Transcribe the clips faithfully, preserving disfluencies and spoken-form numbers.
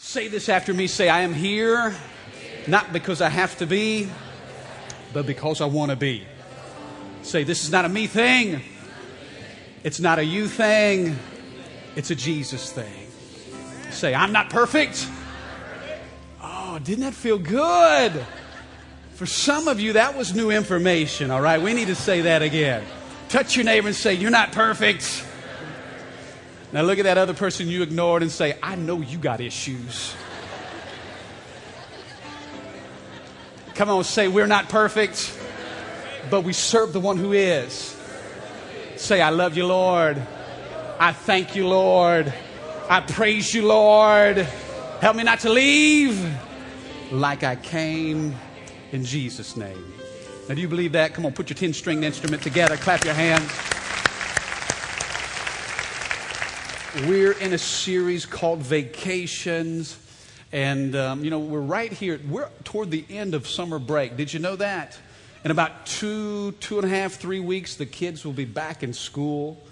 Say this after me. Say, I am here, not because I have to be, but because I want to be. Say, this is not a me thing. It's not a you thing. It's a Jesus thing. Say, I'm not perfect. Oh, didn't that feel good? For some of you, that was new information, all right? We need to say that again. Touch your neighbor and say, you're not perfect. Now look at that other person you ignored and say, I know you got issues. Come on, say, we're not perfect, but we serve the one who is. Say, I love you, Lord. I thank you, Lord. I praise you, Lord. Help me not to leave like I came, in Jesus' name. Now, do you believe that? Come on, put your ten-stringed instrument together. Clap your hands. We're in a series called Vacations. And, um, you know, we're right here. We're toward the end of summer break. Did you know that? In about two, two and a half, three weeks, the kids will be back in school.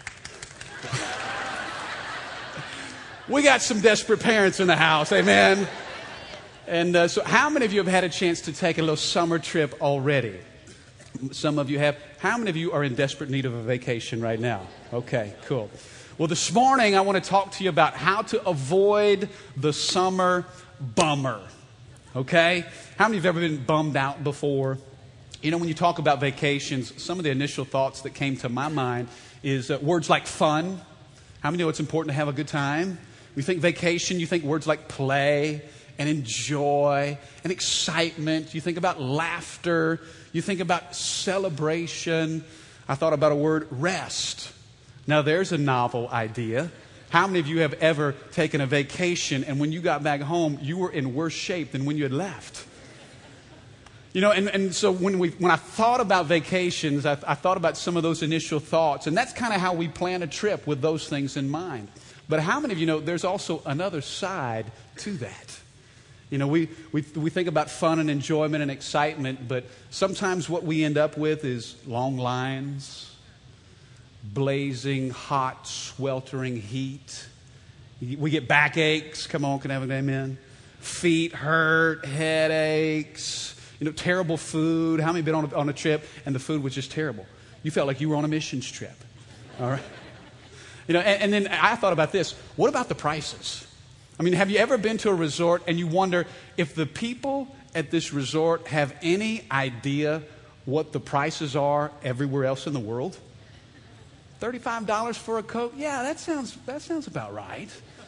We got some desperate parents in the house. Amen. And uh, so how many of you have had a chance to take a little summer trip already? Some of you have. How many of you are in desperate need of a vacation right now? Okay, cool. Well, this morning I want to talk to you about how to avoid the summer bummer. Okay? How many of you have ever been bummed out before? You know, when you talk about vacations, some of the initial thoughts that came to my mind is uh, words like fun. How many know it's important to have a good time? We think vacation, you think words like play and enjoy and excitement. You think about laughter. You think about celebration. I thought about a word, rest. Now, there's a novel idea. How many of you have ever taken a vacation and when you got back home, you were in worse shape than when you had left? You know, and, and so when we when I thought about vacations, I, I thought about some of those initial thoughts. And that's kind of how we plan a trip, with those things in mind. But how many of you know there's also another side to that? You know, we, we, we think about fun and enjoyment and excitement, but sometimes what we end up with is long lines, blazing, hot, sweltering heat. We get backaches. Come on, can I have an amen? Feet hurt, headaches. You know, terrible food. How many have been on a, on a trip and the food was just terrible? You felt like you were on a missions trip. All right. You know, and, and then I thought about this. What about the prices? I mean, have you ever been to a resort and you wonder if the people at this resort have any idea what the prices are everywhere else in the world? thirty-five dollars for a Coke? Yeah, that sounds that sounds about right.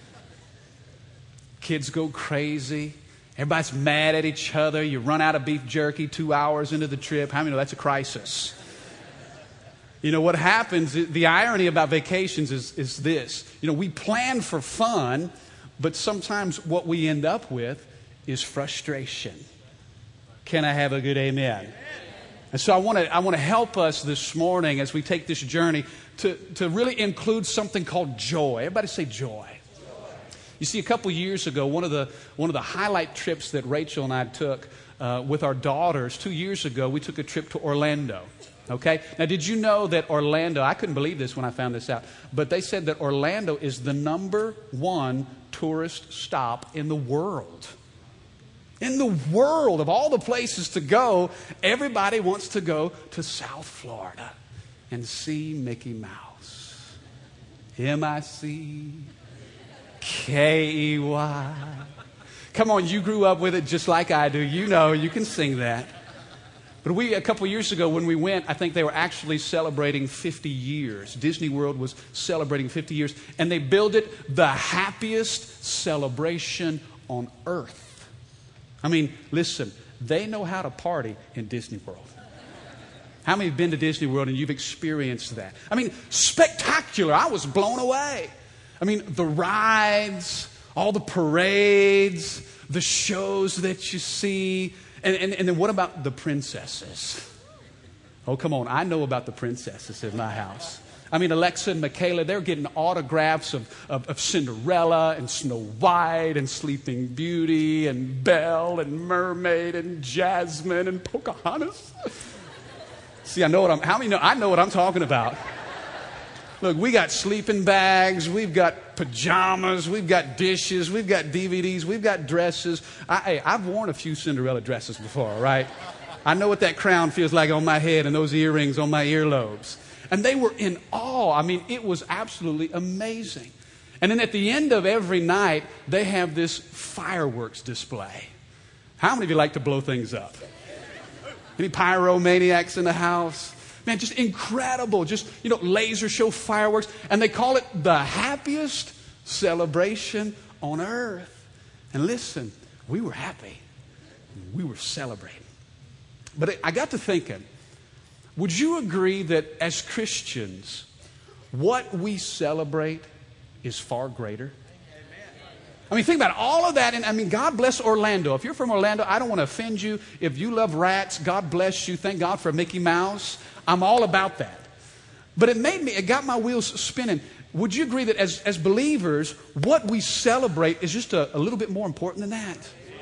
Kids go crazy. Everybody's mad at each other. You run out of beef jerky two hours into the trip. How many know that's a crisis? You know, what happens, the irony about vacations is, is this. You know, we plan for fun, but sometimes what we end up with is frustration. Can I have a good amen? And so I want to I want to help us this morning as we take this journey to, to really include something called joy. Everybody say joy. You see, a couple years ago, one of the one of the highlight trips that Rachel and I took uh, with our daughters, two years ago, we took a trip to Orlando. Okay? Now, did you know that Orlando, I couldn't believe this when I found this out, but they said that Orlando is the number one tourist stop in the world. In the world, of all the places to go, everybody wants to go to South Florida and see Mickey Mouse. M I C K E Y. Come on, you grew up with it just like I do. You know, you can sing that. But we, a couple years ago when we went, I think they were actually celebrating fifty years. Disney World was celebrating fifty years. And they billed it the happiest celebration on earth. I mean, listen, they know how to party in Disney World. How many have been to Disney World and you've experienced that? I mean, spectacular. I was blown away. I mean, the rides, all the parades, the shows that you see. And, and, and then what about the princesses? Oh, come on. I know about the princesses in my house. I mean, Alexa and Michaela, they're getting autographs of, of, of Cinderella and Snow White and Sleeping Beauty and Belle and Mermaid and Jasmine and Pocahontas. See, I know what I'm, how many know, I know what I'm talking about. Look, we got sleeping bags, we've got pajamas, we've got dishes, we've got D V Ds, we've got dresses. I, hey, I've worn a few Cinderella dresses before, all right? I know what that crown feels like on my head and those earrings on my earlobes. And they were in awe. I mean, it was absolutely amazing. And then at the end of every night, they have this fireworks display. How many of you like to blow things up? Any pyromaniacs in the house? Man, just incredible. Just, you know, laser show fireworks. And they call it the happiest celebration on earth. And listen, we were happy. We were celebrating. But I got to thinking, would you agree that as Christians, what we celebrate is far greater? I mean, think about it, all of that. And I mean, God bless Orlando. If you're from Orlando, I don't want to offend you. If you love rats, God bless you. Thank God for Mickey Mouse. I'm all about that. But it made me, it got my wheels spinning. Would you agree that as, as believers, what we celebrate is just a, a little bit more important than that?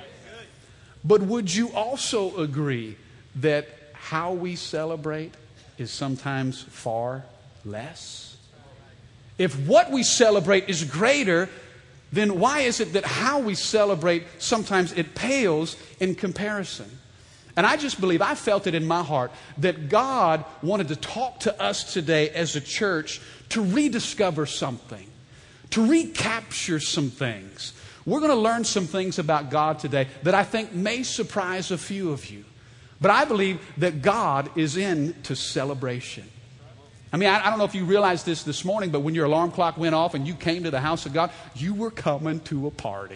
But would you also agree that how we celebrate is sometimes far less? If what we celebrate is greater, then why is it that how we celebrate sometimes it pales in comparison? And I just believe, I felt it in my heart, that God wanted to talk to us today as a church to rediscover something, to recapture some things. We're going to learn some things about God today that I think may surprise a few of you. But I believe that God is into celebration. I mean, I, I don't know if you realized this this morning, but when your alarm clock went off and you came to the house of God, you were coming to a party.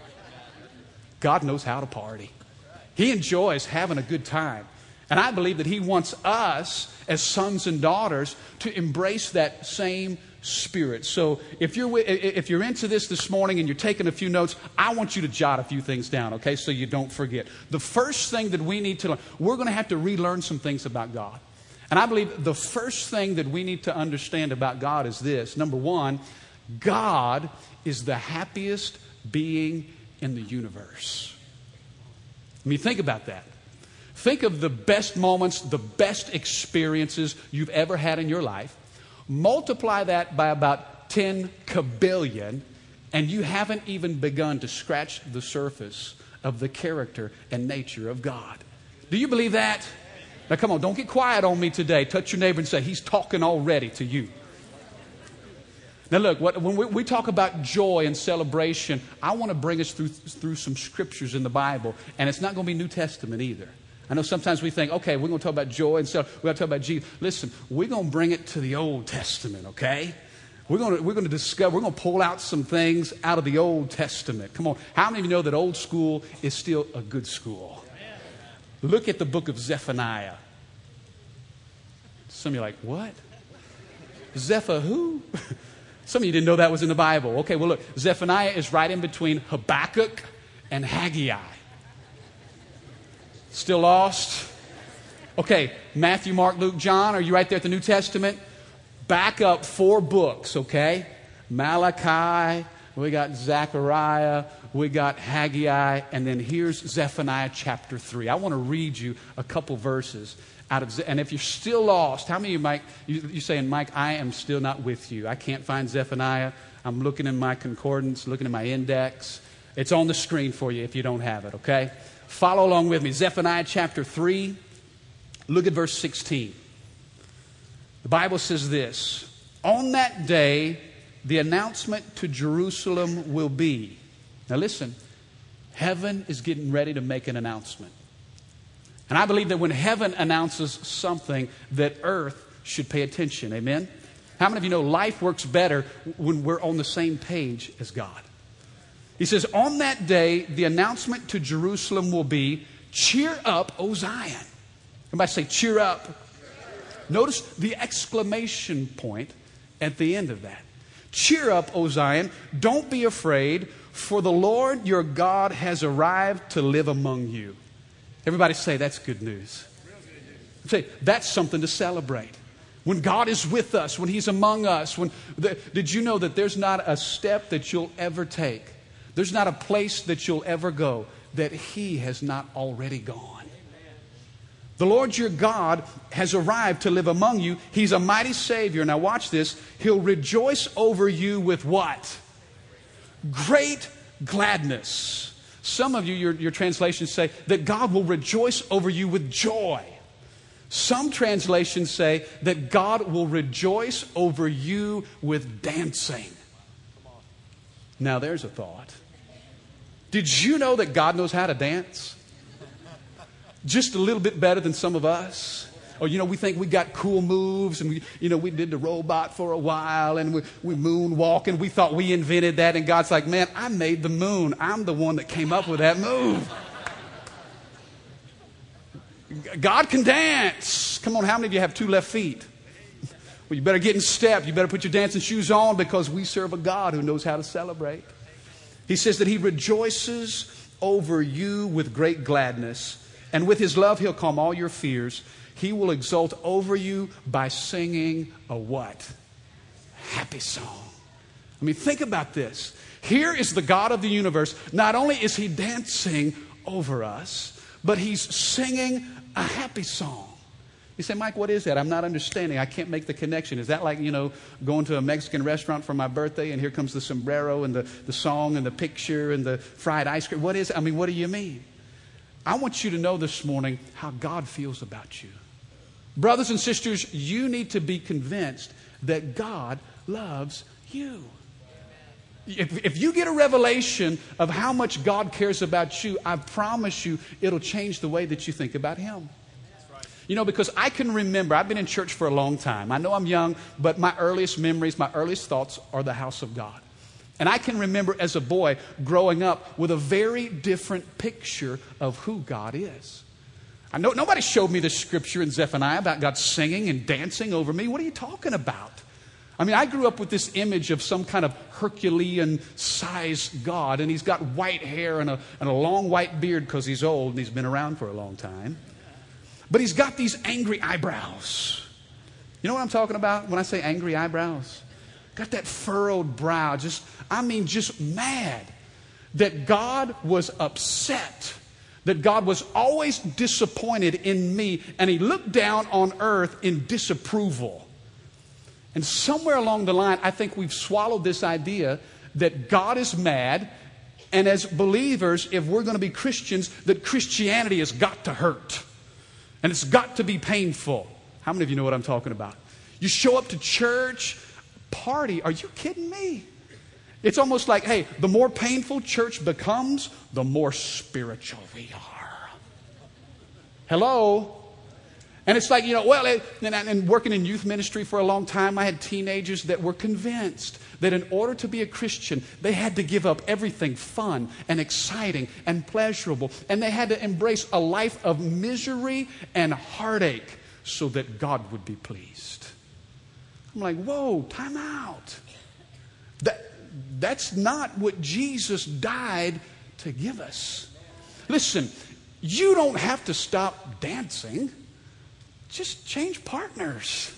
God knows how to party. He enjoys having a good time. And I believe that He wants us as sons and daughters to embrace that same spirit. So if you're if you're into this this morning and you're taking a few notes, I want you to jot a few things down, okay, so you don't forget. The first thing that we need to learn, we're going to have to relearn some things about God. And I believe the first thing that we need to understand about God is this. Number one, God is the happiest being in the universe. I mean, think about that. Think of the best moments, the best experiences you've ever had in your life. Multiply that by about ten kabillion, and you haven't even begun to scratch the surface of the character and nature of God. Do you believe that? Now, come on, don't get quiet on me today. Touch your neighbor and say, he's talking already to you. Now, look, what, when we, we talk about joy and celebration, I want to bring us through, through some scriptures in the Bible, and it's not going to be New Testament either. I know sometimes we think, okay, we're going to talk about joy and celebration. We're going to talk about Jesus. Listen, we're going to bring it to the Old Testament, okay? We're going to, we're going to discover, we're going to pull out some things out of the Old Testament. Come on, how many of you know that old school is still a good school? Look at the book of Zephaniah. Some of you are like, what? Zephyr who? Some of you didn't know that was in the Bible. Okay, well look, Zephaniah is right in between Habakkuk and Haggai. Still lost? Okay, Matthew, Mark, Luke, John, are you right there at the New Testament? Back up four books, okay? Malachi, we got Zechariah, we got Haggai, and then here's Zephaniah chapter three. I want to read you a couple verses out of, and if you're still lost, how many of you, Mike, you, you're saying, Mike, I am still not with you. I can't find Zephaniah. I'm looking in my concordance, looking in my index. It's on the screen for you if you don't have it, okay? Follow along with me. Zephaniah chapter three, look at verse sixteen. The Bible says this, on that day, the announcement to Jerusalem will be. Now listen, heaven is getting ready to make an announcement. And I believe that when heaven announces something, that earth should pay attention. Amen? How many of you know life works better when we're on the same page as God? He says, on that day, the announcement to Jerusalem will be, cheer up, O Zion. Everybody say, cheer up. Notice the exclamation point at the end of that. Cheer up, O Zion. Don't be afraid, for the Lord your God has arrived to live among you. Everybody say, that's good news. Say, that's something to celebrate. When God is with us, when He's among us. When the, did you know that there's not a step that you'll ever take, there's not a place that you'll ever go that He has not already gone? The Lord your God has arrived to live among you. He's a mighty Savior. Now watch this. He'll rejoice over you with what? Great gladness. Some of you, your, your translations say that God will rejoice over you with joy. Some translations say that God will rejoice over you with dancing. Now there's a thought. Did you know that God knows how to dance? Just a little bit better than some of us. Or, you know, we think we got cool moves, and we, you know, we did the robot for a while, and we, we moonwalk, and we thought we invented that, and God's like, man, I made the moon. I'm the one that came up with that move. God can dance. Come on, how many of you have two left feet? Well, you better get in step. You better put your dancing shoes on, because we serve a God who knows how to celebrate. He says that He rejoices over you with great gladness. And with His love, He'll calm all your fears. He will exult over you by singing a what? Happy song. I mean, think about this. Here is the God of the universe. Not only is He dancing over us, but He's singing a happy song. You say, Mike, what is that? I'm not understanding. I can't make the connection. Is that like, you know, going to a Mexican restaurant for my birthday, and here comes the sombrero and the, the song and the picture and the fried ice cream? What is it? I mean, what do you mean? I want you to know this morning how God feels about you. Brothers and sisters, you need to be convinced that God loves you. If, if you get a revelation of how much God cares about you, I promise you it'll change the way that you think about Him. You know, because I can remember, I've been in church for a long time. I know I'm young, but my earliest memories, my earliest thoughts are the house of God. And I can remember as a boy growing up with a very different picture of who God is. I know nobody showed me the scripture in Zephaniah about God singing and dancing over me. What are you talking about? I mean, I grew up with this image of some kind of Herculean-sized God, and He's got white hair and a, and a long white beard because He's old and He's been around for a long time. But He's got these angry eyebrows. You know what I'm talking about when I say angry eyebrows? Got that furrowed brow, just, I mean, just mad that God was upset, that God was always disappointed in me, and He looked down on earth in disapproval. And somewhere along the line, I think we've swallowed this idea that God is mad, and as believers, if we're going to be Christians, that Christianity has got to hurt, and it's got to be painful. How many of you know what I'm talking about? You show up to church, party, are you kidding me? It's almost like, hey, the more painful church becomes, the more spiritual we are. Hello? And it's like, you know, well, and, and working in youth ministry for a long time, I had teenagers that were convinced that in order to be a Christian, they had to give up everything fun and exciting and pleasurable. And they had to embrace a life of misery and heartache so that God would be pleased. I'm like, whoa, time out. That, that's not what Jesus died to give us. Listen, you don't have to stop dancing. Just change partners.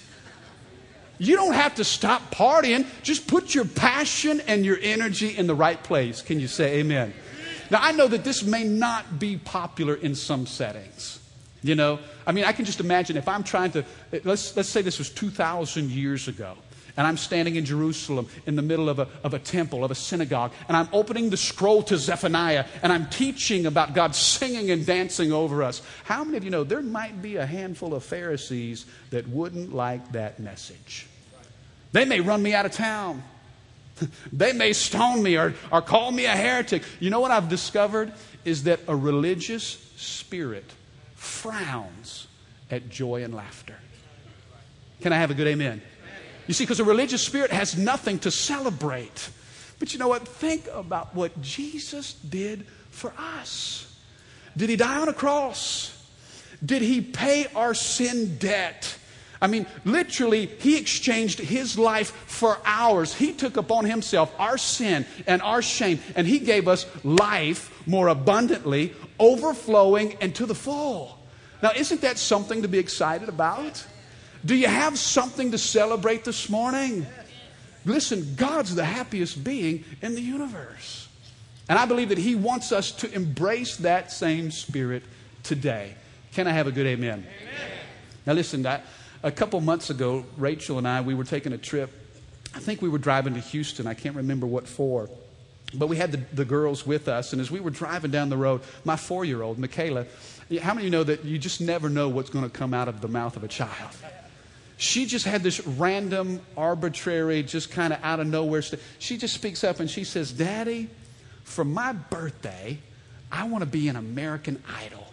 You don't have to stop partying. Just put your passion and your energy in the right place. Can you say amen? Now, I know that this may not be popular in some settings. You know, I mean, I can just imagine if I'm trying to, let's, let's say this was two thousand years ago, and I'm standing in Jerusalem in the middle of a, of a temple, of a synagogue, and I'm opening the scroll to Zephaniah, and I'm teaching about God singing and dancing over us. How many of you know there might be a handful of Pharisees that wouldn't like that message? They may run me out of town. They may stone me or, or call me a heretic. You know what I've discovered is that a religious spirit frowns at joy and laughter. Can I have a good amen? You see, because a religious spirit has nothing to celebrate. But you know what? Think about what Jesus did for us. Did He die on a cross? Did He pay our sin debt? I mean, literally, He exchanged His life for ours. He took upon Himself our sin and our shame, and He gave us life more abundantly, overflowing, and to the full. Now, isn't that something to be excited about? Do you have something to celebrate this morning? Listen, God's the happiest being in the universe. And I believe that He wants us to embrace that same spirit today. Can I have a good amen? Amen. Now listen, I, a couple months ago, Rachel and I, we were taking a trip. I think we were driving to Houston. I can't remember what for. But we had the, the girls with us. And as we were driving down the road, my four-year-old, Michaela, how many of you know that you just never know what's going to come out of the mouth of a child? She just had this random, arbitrary, just kind of out of nowhere stuff. She just speaks up and she says, Daddy, for my birthday, I want to be an American Idol.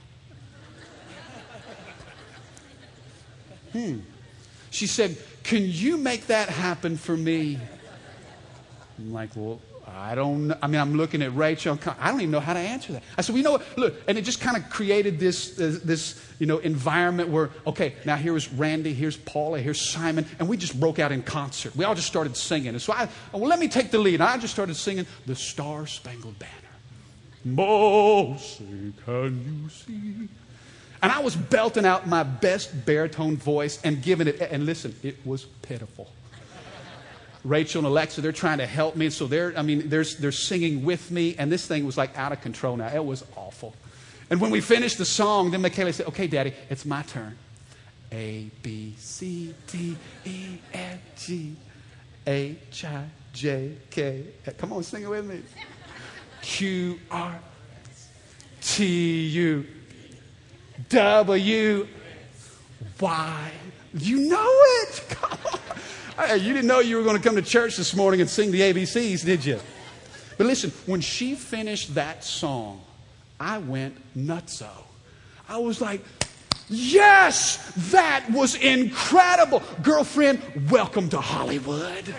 Hmm. She said, can you make that happen for me? I'm like, well, I don't know. I mean, I'm looking at Rachel. I don't even know how to answer that. I said, well, you know what? Look, and it just kind of created this, uh, this, you know, environment where, okay, now here's Randy, here's Paula, here's Simon, and we just broke out in concert. We all just started singing. And so I, well, let me take the lead. And I just started singing the Star Spangled Banner. Mercy, can you see? And I was belting out my best baritone voice and giving it, and listen, it was pitiful. Rachel and Alexa, they're trying to help me. So they're, I mean, they're, they're singing with me. And this thing was like out of control now. It was awful. And when we finished the song, then Michaela said, okay, Daddy, it's my turn. A, B, C, D, E, F, G, H, I, J, K. Come on, sing it with me. Q, R, T, U, W, Y. You know it. Come on. Hey, you didn't know you were going to come to church this morning and sing the A B Cs, did you? But listen, when she finished that song, I went nutso. I was like, yes, that was incredible. Girlfriend, welcome to Hollywood.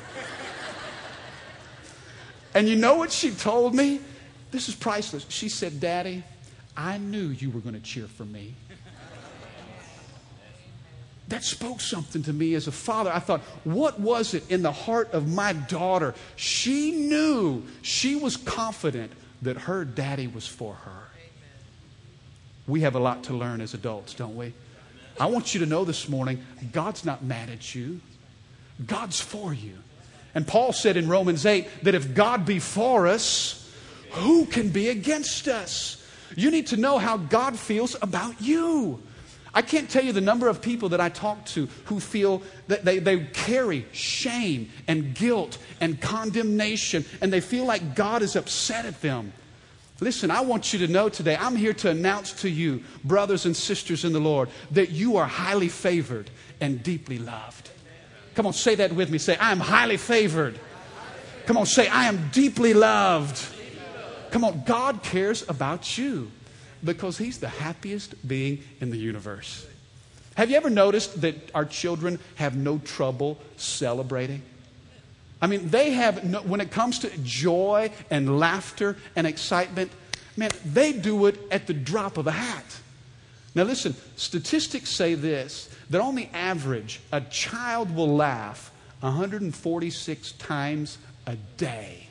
And you know what she told me? This is priceless. She said, Daddy, I knew you were going to cheer for me. That spoke something to me as a father. I thought, what was it in the heart of my daughter? She knew, she was confident that her daddy was for her. We have a lot to learn as adults, don't we? I want you to know this morning, God's not mad at you. God's for you. And Paul said in Romans eight that if God be for us, who can be against us? You need to know how God feels about you. I can't tell you the number of people that I talk to who feel that they, they carry shame and guilt and condemnation, and they feel like God is upset at them. Listen, I want you to know today, I'm here to announce to you, brothers and sisters in the Lord, that you are highly favored and deeply loved. Come on, say that with me. Say, I am highly favored. Come on, say, I am deeply loved. Come on, God cares about you. Because He's the happiest being in the universe. Have you ever noticed that our children have no trouble celebrating? I mean, they have, no, when it comes to joy and laughter and excitement, man, they do it at the drop of a hat. Now listen, statistics say this, that on the average, a child will laugh one hundred forty-six times a day.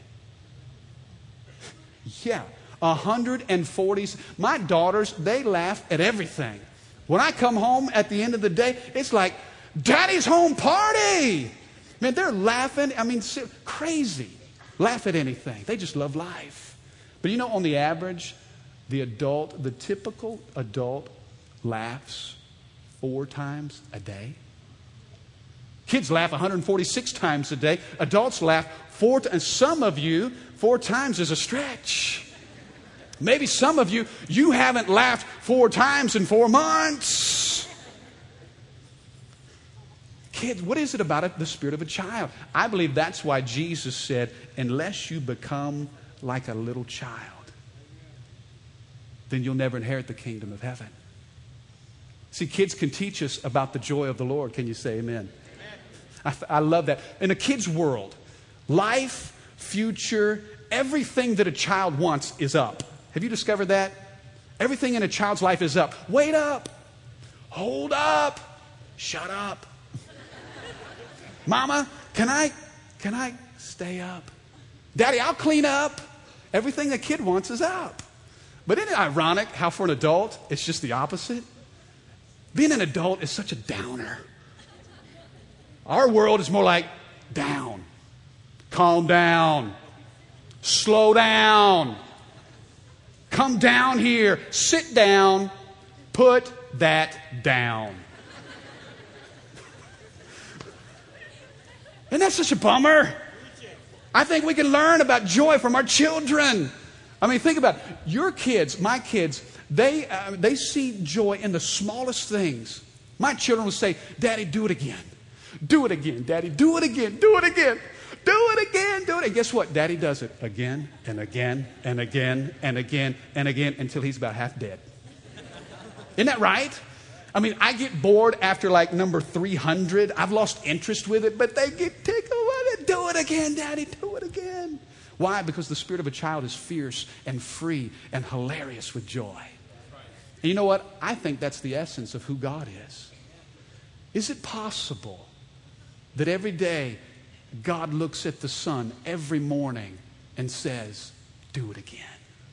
Yeah. one hundred forty. My daughters, they laugh at everything. When I come home at the end of the day, it's like, Daddy's home party. Man, they're laughing. I mean, crazy. Laugh at anything. They just love life. But you know, on the average, the adult, the typical adult laughs four times a day. Kids laugh one hundred forty-six times a day. Adults laugh four times. And some of you, four times is a stretch. Maybe some of you, you haven't laughed four times in four months. Kids, what is it about it? The spirit of a child. I believe that's why Jesus said, unless you become like a little child, then you'll never inherit the kingdom of heaven. See, kids can teach us about the joy of the Lord. Can you say amen? Amen. I, I love that. In a kid's world, life, future, everything that a child wants is up. Have you discovered that? Everything in a child's life is up. Wait up. Hold up. Shut up. Mama, can I, can I stay up? Daddy, I'll clean up. Everything a kid wants is up. But isn't it ironic how for an adult, it's just the opposite? Being an adult is such a downer. Our world is more like down. Calm down. Slow down. Come down here. Sit down. Put that down. Isn't that such a bummer? I think we can learn about joy from our children. I mean, think about it. Your kids, my kids, they, uh, they see joy in the smallest things. My children will say, Daddy, do it again. Do it again, Daddy. Do it again. Do it again. Do it again. Do it. And guess what? Daddy does it again and again and again and again and again until he's about half dead. Isn't that right? I mean, I get bored after like number three hundred. I've lost interest with it, but they get tickled with it. Do it again, Daddy. Do it again. Why? Because the spirit of a child is fierce and free and hilarious with joy. And you know what? I think that's the essence of who God is. Is it possible that every day God looks at the sun every morning and says, do it again?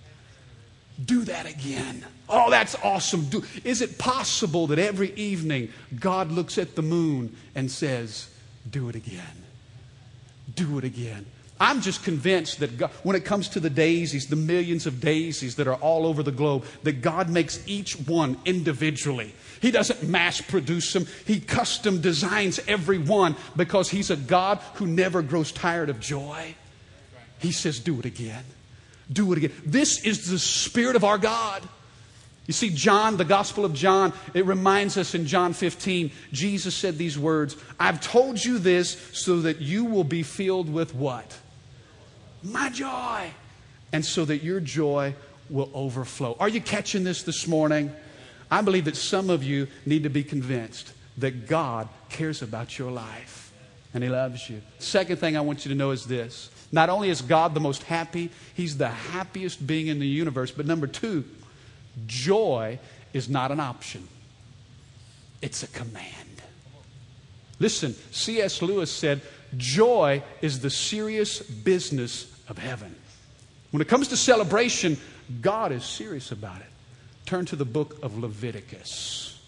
Do that again. Oh, that's awesome. Do, is it possible that every evening God looks at the moon and says, do it again? Do it again. I'm just convinced that God, when it comes to the daisies, the millions of daisies that are all over the globe, that God makes each one individually. He doesn't mass produce them. He custom designs every one because He's a God who never grows tired of joy. He says, do it again. Do it again. This is the Spirit of our God. You see, John, the Gospel of John, it reminds us in John fifteen, Jesus said these words, I've told you this so that you will be filled with what? My joy. And so that your joy will overflow. Are you catching this this morning? I believe that some of you need to be convinced that God cares about your life and He loves you. Second thing I want you to know is this. Not only is God the most happy, He's the happiest being in the universe, but number two, joy is not an option. It's a command. Listen, C S Lewis said, joy is the serious business of heaven. When it comes to celebration, God is serious about it. Turn to the book of Leviticus.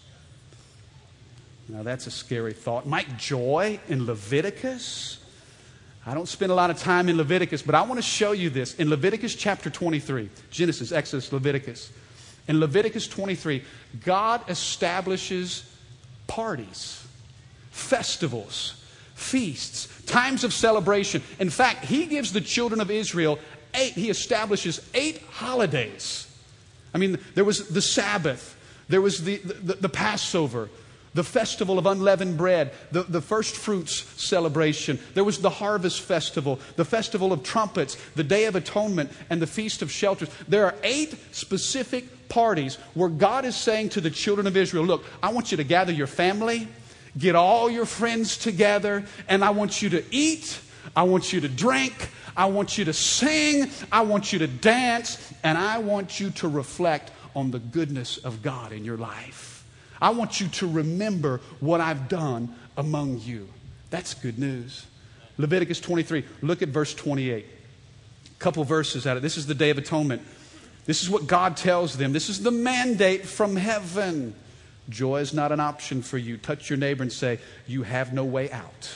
Now that's a scary thought. Might joy in Leviticus? I don't spend a lot of time in Leviticus, but I want to show you this. In Leviticus chapter twenty-three, Genesis, Exodus, Leviticus. In Leviticus twenty-three, God establishes parties, festivals, feasts, times of celebration. In fact, He gives the children of Israel eight, He establishes eight holidays. I mean, there was the Sabbath, there was the, the, the Passover, the festival of unleavened bread, the, the first fruits celebration. There was the harvest festival, the festival of trumpets, the Day of Atonement, and the Feast of Shelters. There are eight specific parties where God is saying to the children of Israel, look, I want you to gather your family, get all your friends together, and I want you to eat, I want you to drink, I want you to sing, I want you to dance, and I want you to reflect on the goodness of God in your life. I want you to remember what I've done among you. That's good news. Leviticus twenty-three, look at verse twenty-eight. A couple verses out of it. This is the Day of Atonement. This is what God tells them. This is the mandate from heaven. Joy is not an option for you. Touch your neighbor and say, you have no way out.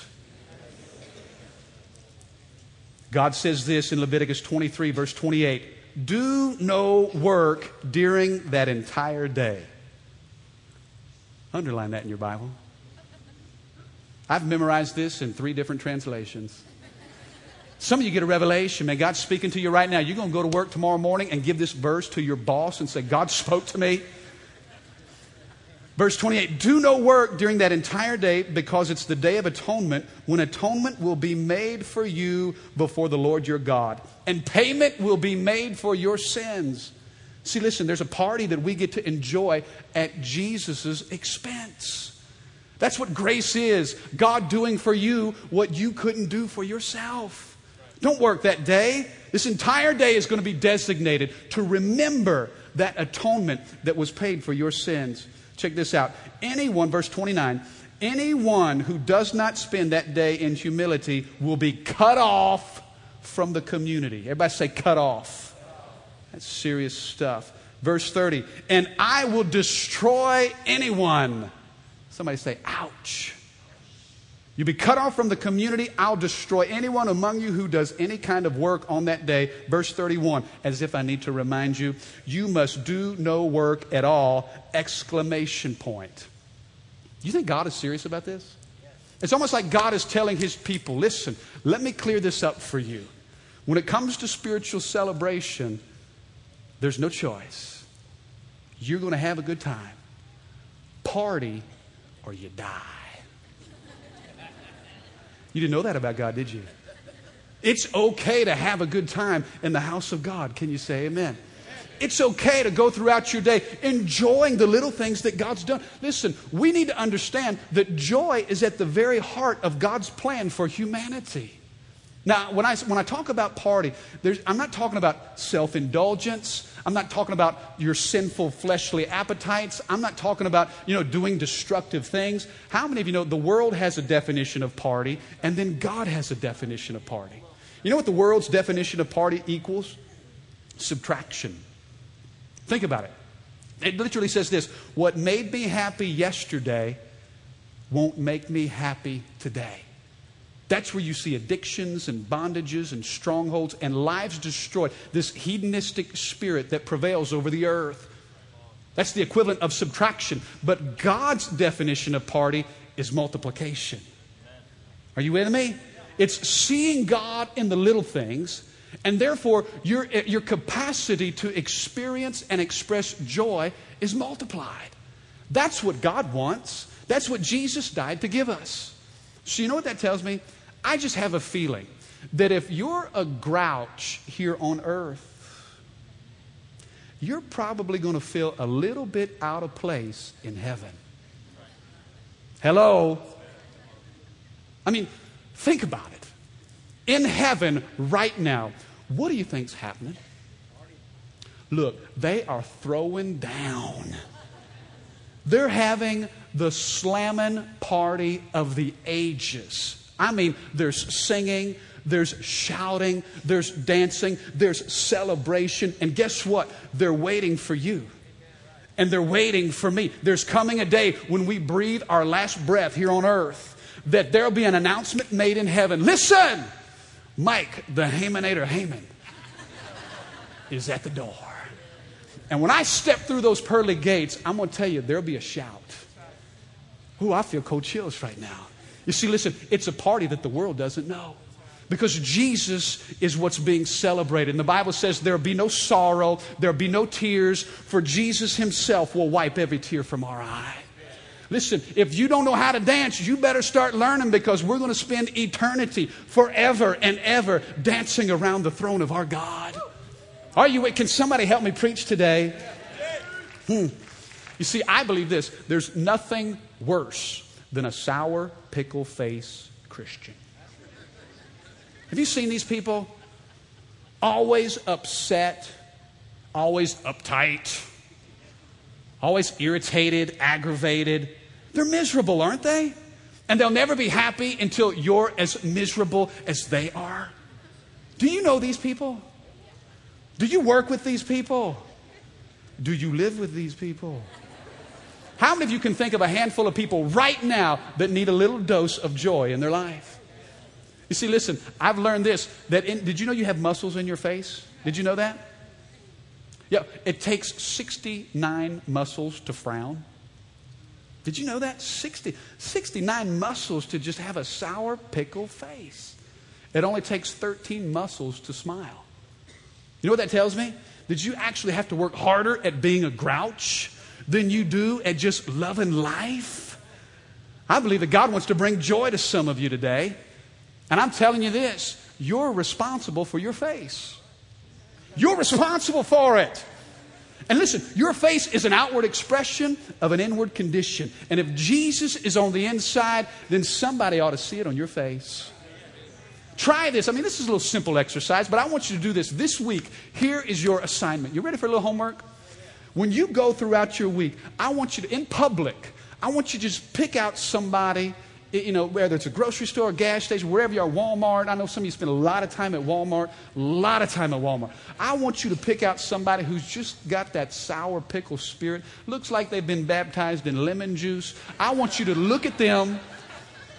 God says this in Leviticus twenty-three, verse twenty-eight. Do no work during that entire day. Underline that in your Bible. I've memorized this in three different translations. Some of you get a revelation. Man, God's speaking to you right now. You're going to go to work tomorrow morning and give this verse to your boss and say, God spoke to me. Verse twenty-eight, do no work during that entire day because it's the Day of Atonement when atonement will be made for you before the Lord your God. And payment will be made for your sins. See, listen, there's a party that we get to enjoy at Jesus' expense. That's what grace is. God doing for you what you couldn't do for yourself. Don't work that day. This entire day is going to be designated to remember that atonement that was paid for your sins. Check this out. Anyone, verse twenty-nine, anyone who does not spend that day in humility will be cut off from the community. Everybody say cut off. That's serious stuff. Verse thirty, and I will destroy anyone. Somebody say, ouch. You'll be cut off from the community. I'll destroy anyone among you who does any kind of work on that day. Verse thirty-one, as if I need to remind you, you must do no work at all, exclamation point. You think God is serious about this? It's almost like God is telling his people, listen, let me clear this up for you. When it comes to spiritual celebration, there's no choice. You're going to have a good time. Party or you die. You didn't know that about God, did you? It's okay to have a good time in the house of God. Can you say amen? It's okay to go throughout your day enjoying the little things that God's done. Listen, we need to understand that joy is at the very heart of God's plan for humanity. Now, when I, when I talk about party, there's, I'm not talking about self-indulgence. I'm not talking about your sinful fleshly appetites. I'm not talking about, you know, doing destructive things. How many of you know the world has a definition of party, and then God has a definition of party? You know what the world's definition of party equals? Subtraction. Think about it. It literally says this: what made me happy yesterday won't make me happy today. That's where you see addictions and bondages and strongholds and lives destroyed. This hedonistic spirit that prevails over the earth. That's the equivalent of subtraction. But God's definition of party is multiplication. Are you with me? It's seeing God in the little things, and therefore your, your capacity to experience and express joy is multiplied. That's what God wants. That's what Jesus died to give us. So you know what that tells me? I just have a feeling that if you're a grouch here on earth, you're probably going to feel a little bit out of place in heaven. Hello? I mean, think about it. In heaven right now, what do you think's happening? Look, they are throwing down. They're having the slamming party of the ages. I mean, there's singing, there's shouting, there's dancing, there's celebration. And guess what? They're waiting for you. And they're waiting for me. There's coming a day when we breathe our last breath here on earth that there'll be an announcement made in heaven. Listen! Mike, the Hamanator Haman, is at the door. And when I step through those pearly gates, I'm going to tell you, there'll be a shout. Ooh, I feel cold chills right now. You see, listen, it's a party that the world doesn't know. Because Jesus is what's being celebrated. And the Bible says there'll be no sorrow, there'll be no tears, for Jesus himself will wipe every tear from our eye. Listen, if you don't know how to dance, you better start learning, because we're going to spend eternity forever and ever dancing around the throne of our God. Are you? Can somebody help me preach today? Hmm. You see, I believe this. There's nothing worse than a sour, pickle-faced Christian. Have you seen these people? Always upset, always uptight, always irritated, aggravated. They're miserable, aren't they? And they'll never be happy until you're as miserable as they are. Do you know these people? Do you work with these people? Do you live with these people? How many of you can think of a handful of people right now that need a little dose of joy in their life? You see, listen, I've learned this. That in, did you know you have muscles in your face? Did you know that? Yeah, it takes sixty-nine muscles to frown. Did you know that? sixty, sixty-nine muscles to just have a sour pickle face. It only takes thirteen muscles to smile. You know what that tells me? That you actually have to work harder at being a grouch than you do at just loving life. I believe that God wants to bring joy to some of you today. And I'm telling you this, you're responsible for your face. You're responsible for it. And listen, your face is an outward expression of an inward condition. And if Jesus is on the inside, then somebody ought to see it on your face. Try this. I mean, this is a little simple exercise, but I want you to do this this week. Here is your assignment. You ready for a little homework? When you go throughout your week, I want you to, in public, I want you to just pick out somebody, you know, whether it's a grocery store, a gas station, wherever you are, Walmart. I know some of you spend a lot of time at Walmart, a lot of time at Walmart. I want you to pick out somebody who's just got that sour pickle spirit. Looks like they've been baptized in lemon juice. I want you to look at them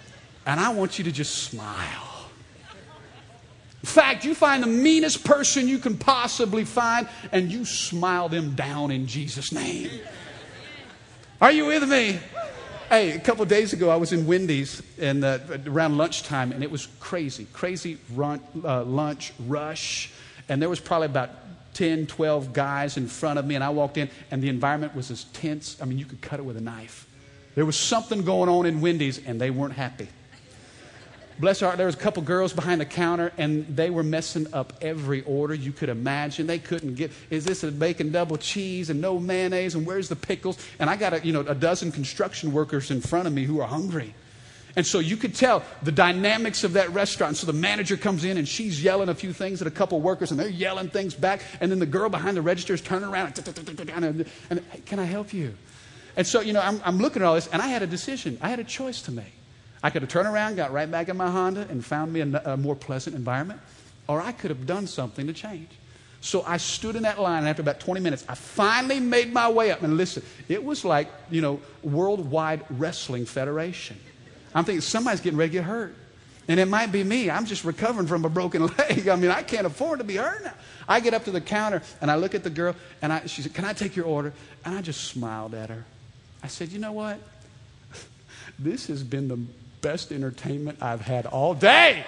And I want you to just smile. In fact, you find the meanest person you can possibly find, and you smile them down in Jesus' name. Are you with me? Hey, a couple of days ago, I was in Wendy's and uh, around lunchtime, and it was crazy, crazy run, uh, lunch rush. And there was probably about ten, twelve guys in front of me, and I walked in, and the environment was as tense. I mean, you could cut it with a knife. There was something going on in Wendy's, and they weren't happy. Bless her heart, there was a couple girls behind the counter, and they were messing up every order you could imagine. They couldn't get, is this a bacon double cheese and no mayonnaise, and where's the pickles? And I got a, you know, a dozen construction workers in front of me who are hungry. And so you could tell the dynamics of that restaurant. So the manager comes in, and she's yelling a few things at a couple workers, and they're yelling things back. And then the girl behind the register is turning around and, and hey, can I help you? And so, you know, I'm, I'm looking at all this, and I had a decision. I had a choice to make. I could have turned around, got right back in my Honda, and found me a, a more pleasant environment. Or I could have done something to change. So I stood in that line, and after about twenty minutes, I finally made my way up. And listen, it was like, you know, Worldwide Wrestling Federation. I'm thinking somebody's getting ready to get hurt. And it might be me. I'm just recovering from a broken leg. I mean, I can't afford to be hurt now. I get up to the counter, and I look at the girl, and I, she said, can I take your order? And I just smiled at her. I said, you know what? This has been the best entertainment I've had all day.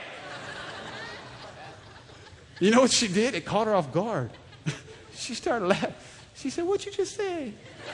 You know what she did? It caught her off guard. She started laughing. She said, what'd you just say?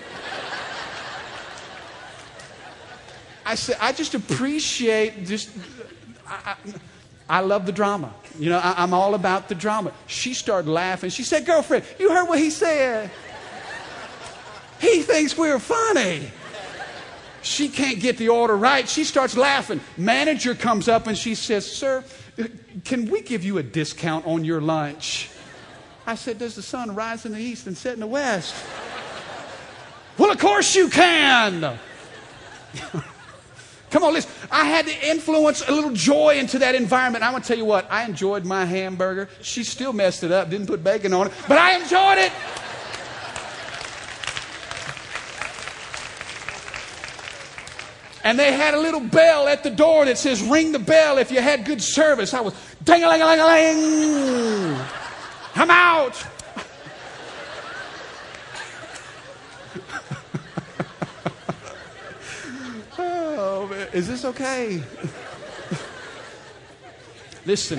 I said, I just appreciate just, I, I, I love the drama. You know, I, I'm all about the drama. She started laughing. She said, girlfriend, you heard what he said? He thinks we're funny. She can't get the order right. She starts laughing. Manager comes up and she says, sir, can we give you a discount on your lunch? I said, does the sun rise in the east and set in the west? Well, of course you can. Come on, listen. I had to influence a little joy into that environment. I want to tell you what, I enjoyed my hamburger. She still messed it up, didn't put bacon on it, but I enjoyed it. And they had a little bell at the door that says, ring the bell if you had good service. I was, ding-a-ling-a-ling-a-ling. I'm out. Oh, man. Is this okay? Listen.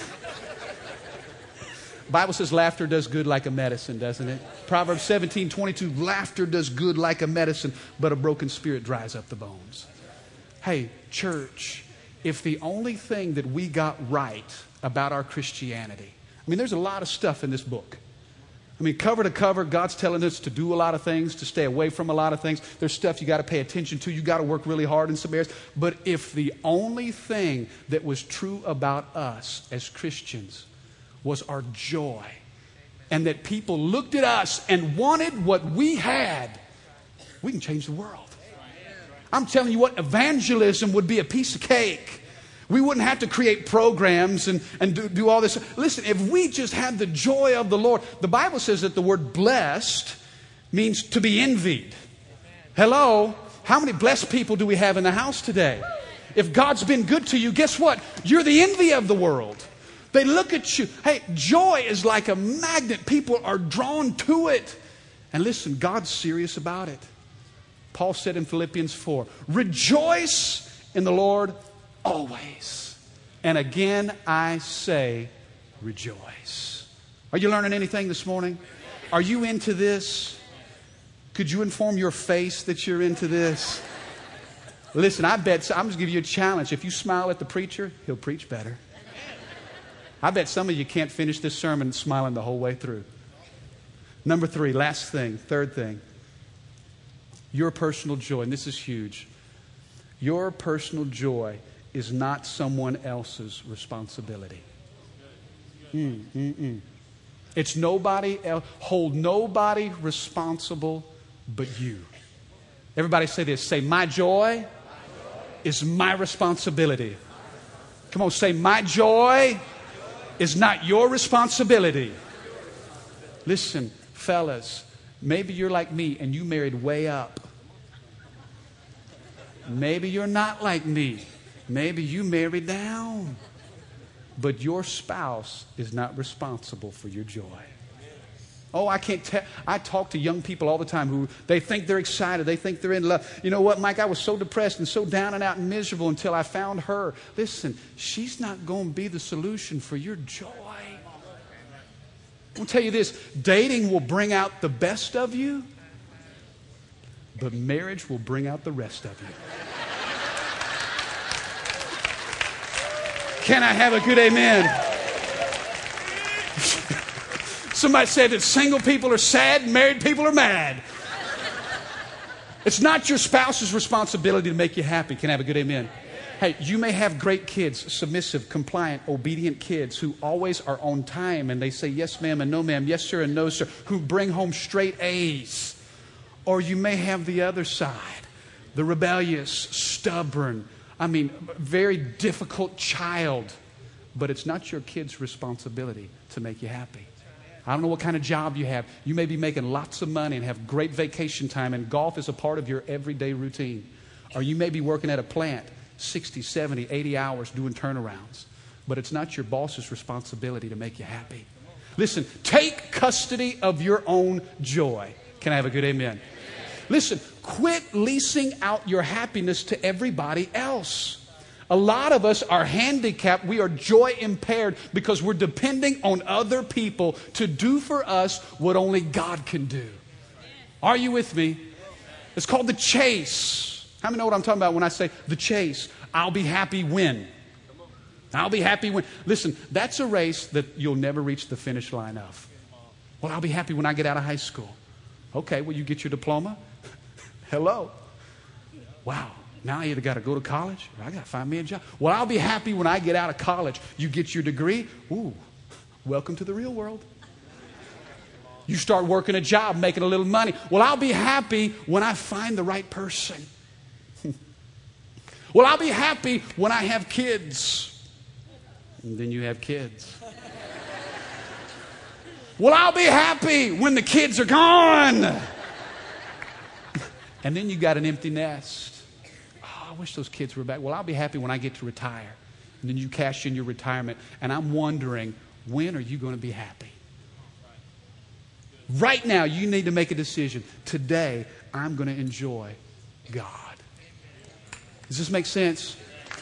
Bible says laughter does good like a medicine, doesn't it? Proverbs seventeen twenty-two, laughter does good like a medicine, but a broken spirit dries up the bones. Hey, church, if the only thing that we got right about our Christianity, I mean, there's a lot of stuff in this book. I mean, cover to cover, God's telling us to do a lot of things, to stay away from a lot of things. There's stuff you got to pay attention to. You got to work really hard in some areas. But if the only thing that was true about us as Christians was our joy, and that people looked at us and wanted what we had, we can change the world. I'm telling you what, evangelism would be a piece of cake. We wouldn't have to create programs and, and do, do all this. Listen, if we just had the joy of the Lord, the Bible says that the word blessed means to be envied. Hello? How many blessed people do we have in the house today? If God's been good to you, guess what? You're the envy of the world. They look at you. Hey, joy is like a magnet. People are drawn to it. And listen, God's serious about it. Paul said in Philippians four, rejoice in the Lord always. And again, I say, rejoice. Are you learning anything this morning? Are you into this? Could you inform your face that you're into this? Listen, I bet, I'm just giving you a challenge. If you smile at the preacher, he'll preach better. I bet some of you can't finish this sermon smiling the whole way through. Number three, last thing, third thing. Your personal joy, and this is huge. Your personal joy is not someone else's responsibility. Mm, mm, mm. It's nobody else. Hold nobody responsible but you. Everybody say this. Say, my joy is my responsibility. Come on, say, my joy is not your responsibility. Listen, fellas, maybe you're like me and you married way up. Maybe you're not like me Maybe you married down. But your spouse is not responsible for your joy. Oh, I can't tell. I talk to young people all the time who they think they're excited. They think they're in love. You know what, Mike? I was so depressed and so down and out and miserable until I found her. Listen, she's not going to be the solution for your joy. I'll tell you this. Dating will bring out the best of you, but marriage will bring out the rest of you. Can I have a good amen? Somebody said that single people are sad, married people are mad. It's not your spouse's responsibility to make you happy. Can I have a good amen? Hey, you may have great kids, submissive, compliant, obedient kids who always are on time and they say yes ma'am and no ma'am, yes sir and no sir, who bring home straight A's. Or you may have the other side, the rebellious, stubborn, I mean, very difficult child. But it's not your kid's responsibility to make you happy. I don't know what kind of job you have. You may be making lots of money and have great vacation time and golf is a part of your everyday routine. Or you may be working at a plant sixty, seventy, eighty hours doing turnarounds. But it's not your boss's responsibility to make you happy. Listen, take custody of your own joy. Can I have a good amen? Listen, quit leasing out your happiness to everybody else. A lot of us are handicapped. We are joy impaired because we're depending on other people to do for us what only God can do. Are you with me? It's called the chase. How many know what I'm talking about when I say the chase? I'll be happy when. I'll be happy when. Listen, that's a race that you'll never reach the finish line of. Well, I'll be happy when I get out of high school. Okay, well, you get your diploma. Hello. Wow. Now I either got to go to college or I got to find me a job. Well, I'll be happy when I get out of college. You get your degree. Ooh, welcome to the real world. You start working a job, making a little money. Well, I'll be happy when I find the right person. Well, I'll be happy when I have kids. And then you have kids. Well, I'll be happy when the kids are gone. And then you got an empty nest. Oh, I wish those kids were back. Well, I'll be happy when I get to retire. And then you cash in your retirement. And I'm wondering, when are you going to be happy? Right now, you need to make a decision. Today, I'm going to enjoy God. Does this make sense?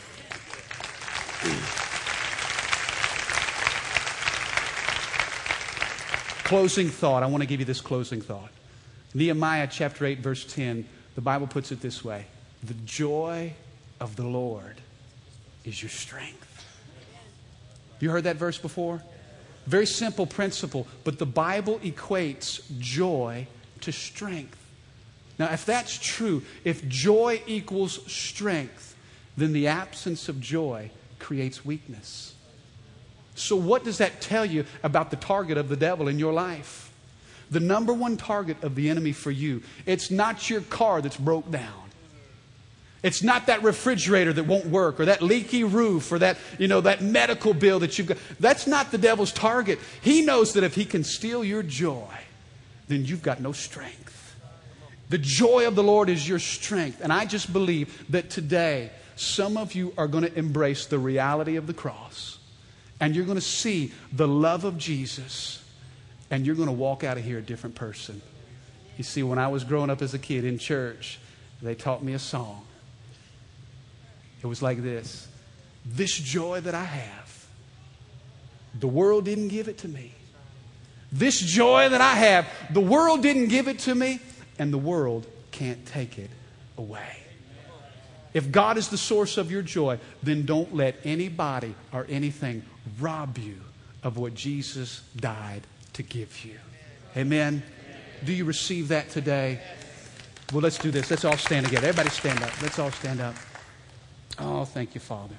Closing thought. I want to give you this closing thought. Nehemiah chapter eight, verse ten, the Bible puts it this way. The joy of the Lord is your strength. You heard that verse before? Very simple principle, but the Bible equates joy to strength. Now, if that's true, if joy equals strength, then the absence of joy creates weakness. So what does that tell you about the target of the devil in your life? The number one target of the enemy for you, it's not your car that's broke down. It's not that refrigerator that won't work or that leaky roof or that, you know, that medical bill that you've got. That's not the devil's target. He knows that if he can steal your joy, then you've got no strength. The joy of the Lord is your strength. And I just believe that today, some of you are going to embrace the reality of the cross. And you're going to see the love of Jesus. And you're going to walk out of here a different person. You see, when I was growing up as a kid in church, they taught me a song. It was like this. This joy that I have, the world didn't give it to me. This joy that I have, the world didn't give it to me, and the world can't take it away. If God is the source of your joy, then don't let anybody or anything rob you of what Jesus died to give you. Amen? Do you receive that today? Well, let's do this. Let's all stand together. Everybody stand up. Let's all stand up. Oh, thank you, Father.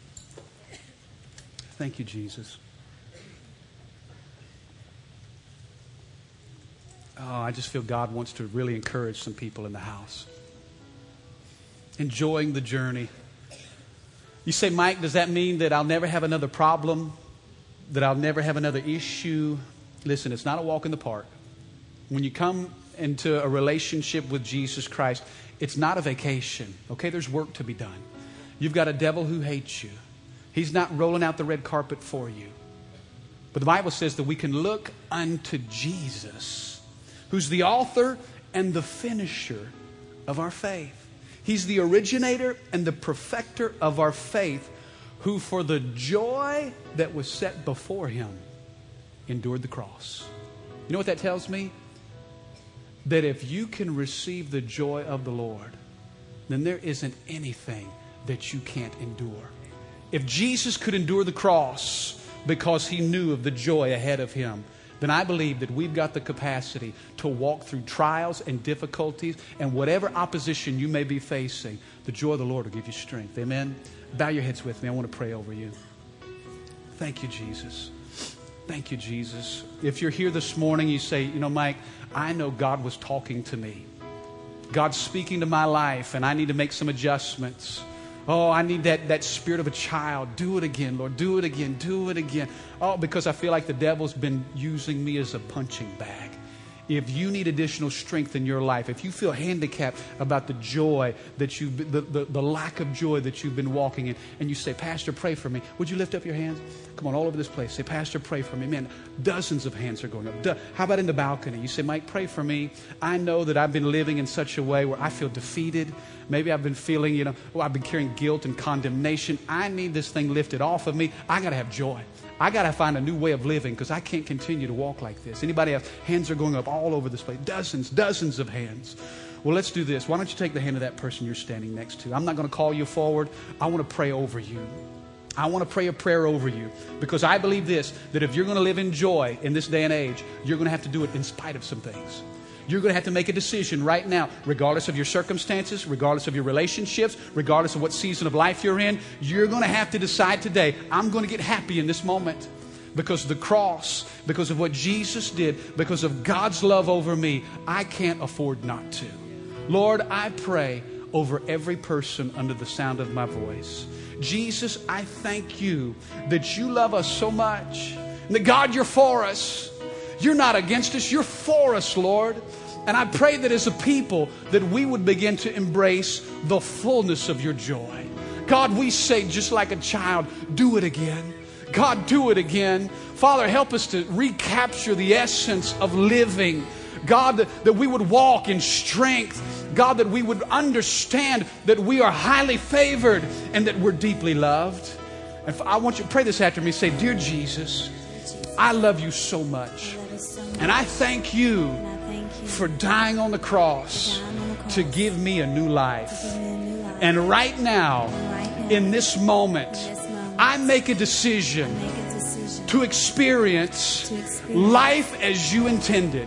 Thank you, Jesus. Oh, I just feel God wants to really encourage some people in the house. Enjoying the journey. You say, Mike, does that mean that I'll never have another problem? That I'll never have another issue? Listen, it's not a walk in the park. When you come into a relationship with Jesus Christ, it's not a vacation. Okay, there's work to be done. You've got a devil who hates you. He's not rolling out the red carpet for you. But the Bible says that we can look unto Jesus, who's the author and the finisher of our faith. He's the originator and the perfecter of our faith, who for the joy that was set before him endured the cross. You know what that tells me? That if you can receive the joy of the Lord, then there isn't anything that you can't endure. If Jesus could endure the cross because he knew of the joy ahead of him, then I believe that we've got the capacity to walk through trials and difficulties and whatever opposition you may be facing. The joy of the Lord will give you strength. Amen? Bow your heads with me. I want to pray over you. Thank you, Jesus. Thank you, Jesus. If you're here this morning, you say, you know, Mike, I know God was talking to me. God's speaking to my life, and I need to make some adjustments. Oh, I need that, that spirit of a child. Do it again, Lord. Do it again. Do it again. Oh, because I feel like the devil's been using me as a punching bag. If you need additional strength in your life, if you feel handicapped about the joy that you, the, the, the lack of joy that you've been walking in, and you say, Pastor, pray for me. Would you lift up your hands? Come on, all over this place. Say, Pastor, pray for me. Man, dozens of hands are going up. Du- How about in the balcony? You say, Mike, pray for me. I know that I've been living in such a way where I feel defeated. Maybe I've been feeling, you know, well, I've been carrying guilt and condemnation. I need this thing lifted off of me. I got to have joy. I got to find a new way of living because I can't continue to walk like this. Anybody else? Hands are going up all over this place. Dozens, dozens of hands. Well, let's do this. Why don't you take the hand of that person you're standing next to? I'm not going to call you forward. I want to pray over you. I want to pray a prayer over you because I believe this, that if you're going to live in joy in this day and age, you're going to have to do it in spite of some things. You're going to have to make a decision right now, regardless of your circumstances, regardless of your relationships, regardless of what season of life you're in. You're going to have to decide today, I'm going to get happy in this moment because of the cross, because of what Jesus did, because of God's love over me. I can't afford not to. Lord, I pray over every person under the sound of my voice. Jesus, I thank you that you love us so much. And that God, you're for us. You're not against us. You're for us, Lord. And I pray that as a people that we would begin to embrace the fullness of your joy. God, we say just like a child, do it again. God, do it again. Father, help us to recapture the essence of living. God, that, that we would walk in strength. God, that we would understand that we are highly favored and that we're deeply loved. And I want you to pray this after me. Say, Dear Jesus, I love you so much. And I thank you for dying on the cross to give me a new life. And right now, in this moment, I make a decision to experience life as you intended.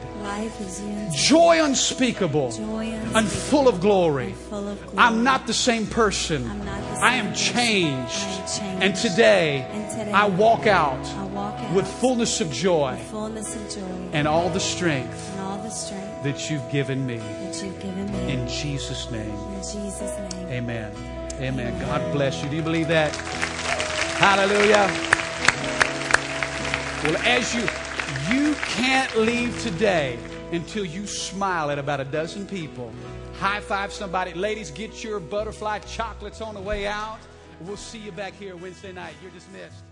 Joy unspeakable and full of glory. I'm not the same person. I am changed. And today, I walk out with fullness of joy and all the strength that you've given me. In Jesus' name. Amen. Amen. God bless you. Do you believe that? Hallelujah. Well, as you, you can't leave today until you smile at about a dozen people. High five somebody. Ladies, get your butterfly chocolates on the way out. We'll see you back here Wednesday night. You're dismissed.